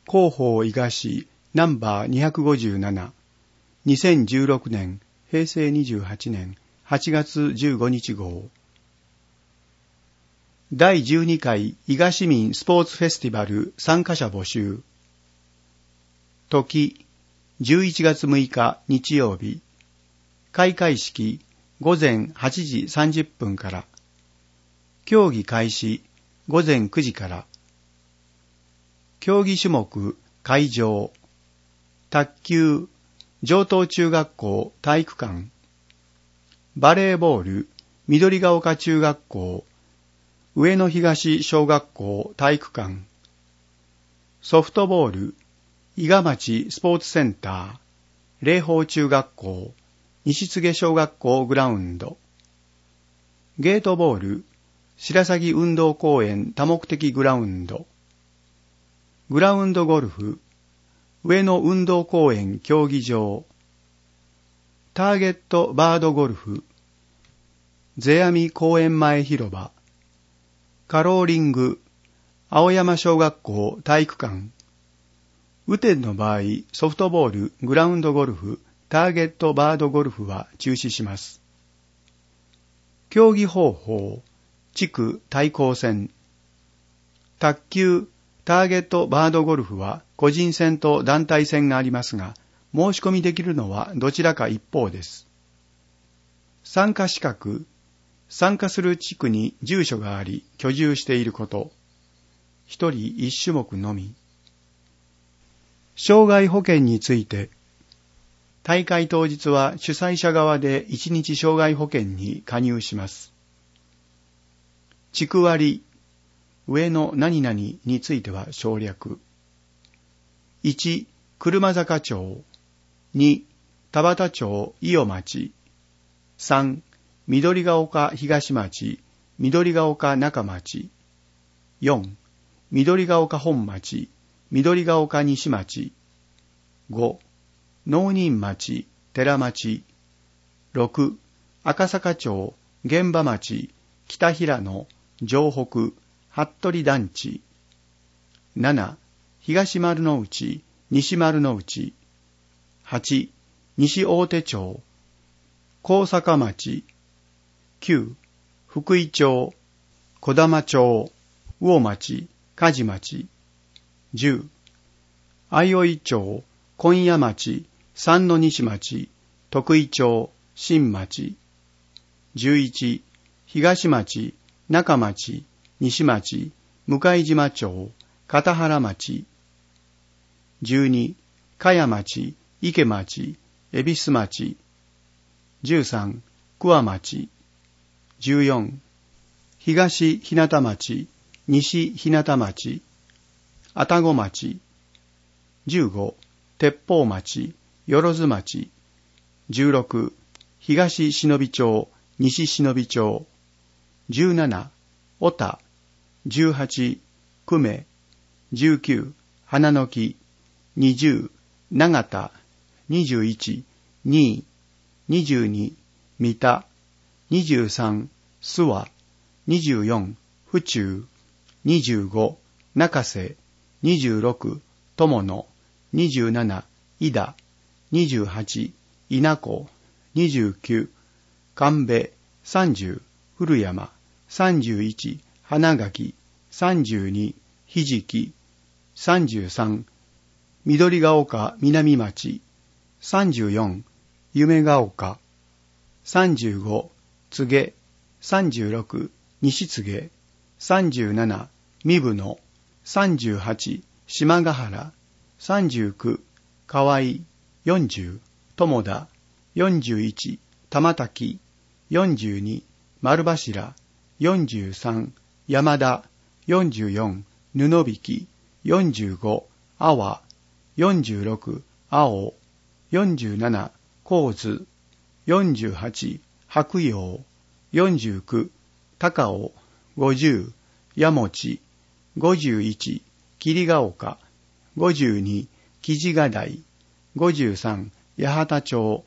広報伊賀市ナンバー257、2016年平成28年8月15日号。第12回伊賀市民スポーツフェスティバル参加者募集。時、11月6日日曜日。開会式午前8時30分から。競技開始午前9時から。競技種目会場。卓球城東中学校体育館。バレーボール緑ヶ丘中学校上野東小学校体育館。ソフトボール伊賀町スポーツセンター霊峰中学校西柘小学校グラウンド。ゲートボール白鷺運動公園多目的グラウンド。グラウンドゴルフ上野運動公園競技場。ターゲットバードゴルフ世阿弥公園前広場。カローリング青山小学校体育館。雨天の場合ソフトボールグラウンドゴルフターゲットバードゴルフは中止します。競技方法地区対抗戦。卓球ターゲットバードゴルフは個人戦と団体戦がありますが、申し込みできるのはどちらか一方です。参加資格、参加する地区に住所があり、居住していること。一人一種目のみ。障害保険について、大会当日は主催者側で一日障害保険に加入します。地区割、上の何々については省略。1、車坂町。2、田端町伊予町。3、緑ヶ丘東町、緑ヶ丘中町。4、緑ヶ丘本町、緑ヶ丘西町。5、農人町、寺町。6、赤坂町、現場町、北平野、城北、服部団地。7、東丸の内、西丸の内。8、西大手町、高坂町。9、福井町、小玉町、魚町、梶町。10、相生町、今夜町、三の西町、徳井町、新町。11、東町、中町、西町、向島町、片原町。12、茅町、池町、恵比寿町。13、桑町。14、東日向町、西日向町、愛宕町。15、鉄砲町、万町。16、東忍町、西忍町。17、小田。18、久米。19、花の木。20、長田。21、新居。22、三田。23、諏訪。24、府中。25、中瀬。26、友野。27、井田。28、稲子。29、神戸。30、古山。31、花垣。32、ひじき。33、緑ヶ丘南町。34、夢ヶ丘。35、柘植。36、西柘植。37、三部野。38、島ヶ原。39、河合。40、友田。41、玉滝。42、丸柱。43、山田。44、布引。45、阿波。46、青。47、神津。48、白陽。49、高尾。50、矢持。51、霧ヶ丘。52、木地ヶ台。53、八幡町。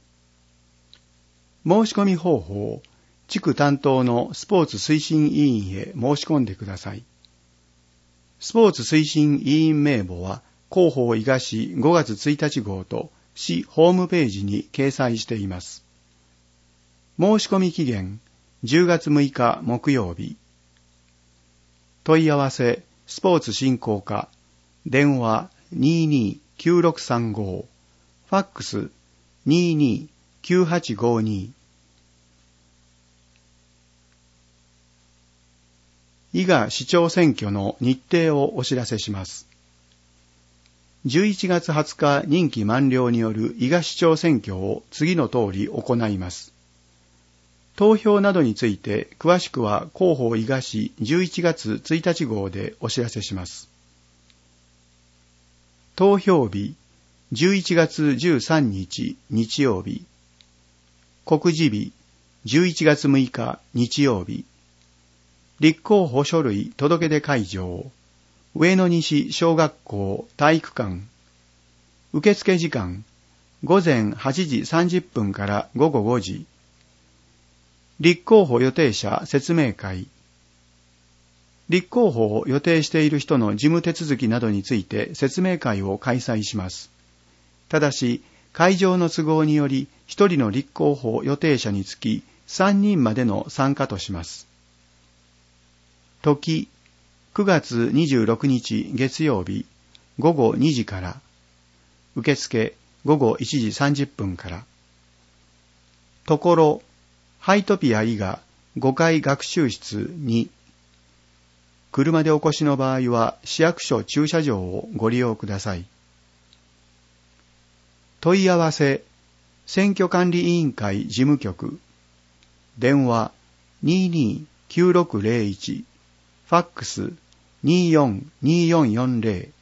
申し込み方法。地区担当のスポーツ推進委員へ申し込んでください。スポーツ推進委員名簿は広報伊賀市5月1日号と市ホームページに掲載しています。申し込み期限10月6日木曜日。問い合わせスポーツ振興課、電話229635、ファックス229852。伊賀市長選挙の日程をお知らせします。11月20日任期満了による伊賀市長選挙を次の通り行います。投票などについて詳しくは広報伊賀市11月1日号でお知らせします。投票日11月13日日曜日。告示日11月6日日曜日。立候補書類届出会場。上野西小学校体育館。受付時間午前8時30分から午後5時。立候補予定者説明会。立候補を予定している人の事務手続きなどについて説明会を開催します。ただし、会場の都合により1人の立候補予定者につき3人までの参加とします。時、9月26日月曜日午後2時から。受付午後1時30分から。ところ、ハイトピア伊賀5階学習室2。車でお越しの場合は市役所駐車場をご利用ください。問い合わせ、選挙管理委員会事務局。電話229601。ファックス242440。